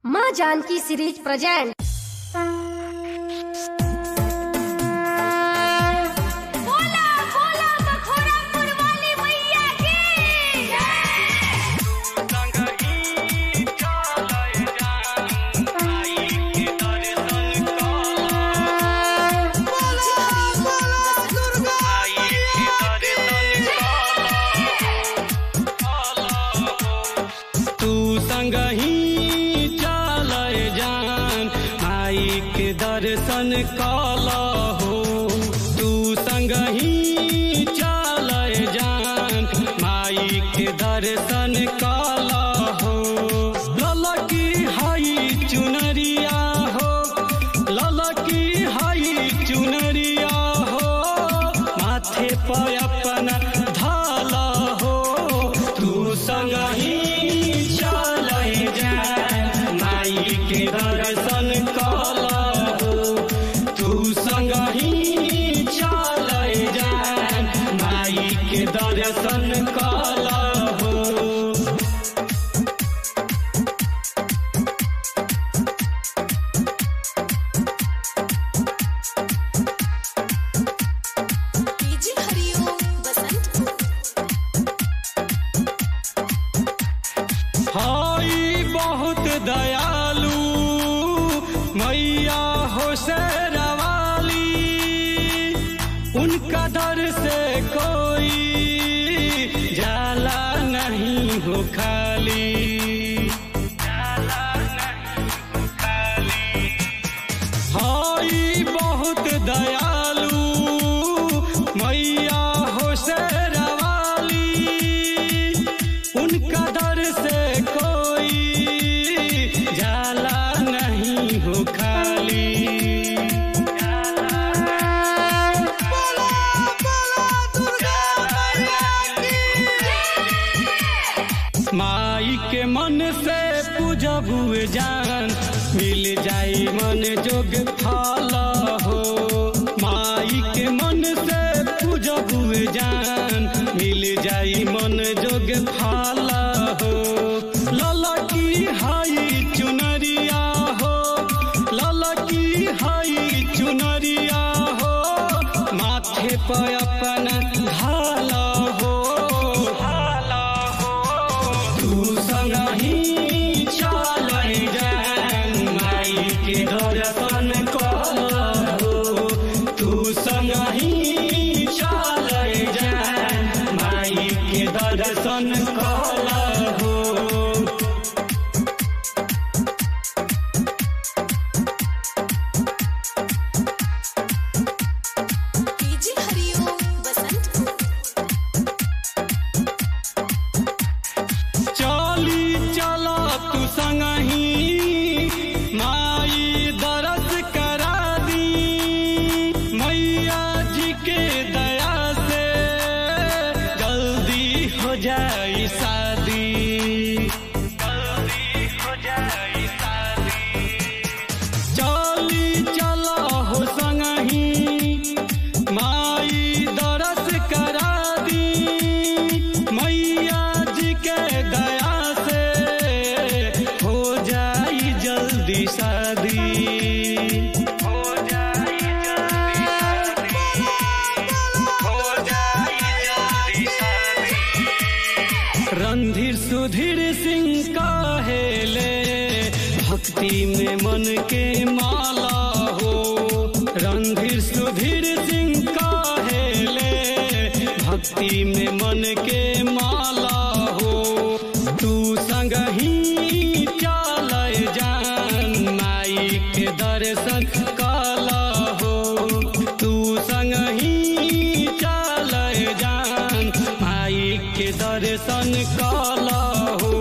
माँ Janaki series present. बोला बोला बखोरापुर वाली मैया की तू संगही के दर्शन काला हो। तू संगही चल जान माई के दर्शन काला हो। ललकी हई चुनरिया हो, ललकी हई चुनरिया हो, माथे पर अपना धाला हो। तू संगही चल जान माई के दर्शन काला, संगही चल जान माई के दर्शन काला हो। हाई बहुत दयालु मैया हो शेरवाली, उनका दर से कोई जाला नहीं हो खाली। हाई बहुत दयालु मैया हो शेरवाली, उनका दर से कोई जाला नहीं हो खाली। माई के मन से पूजब जान मिल जाई मन जोग फाला हो। माई के मन से पूजब जान मिल जाई मन जोग फाला हो। ललकी हई चुनरिया हो, ललकी हई चुनरिया हो, माथे पर अपना ढाला हो। तू संगही चल जान माई के दर्शन काला हो। तू संगही चल जान माई के दर्शन काला हो। जाई शादी, जल्दी हो जाई शादी। चली चला हो संगही माई दरस करा दी। मैया जी के दया से हो जाई जल्दी शादी। रणधीर सुधीर सिंह कहेले भक्ति में मन के माला हो। रणधीर सुधीर सिंह कहेले भक्ति में मन के माला हो। तू संगही चल जान माई के दर्शन काला हो। तू संगही चल जान माई के दर्शन काला हो।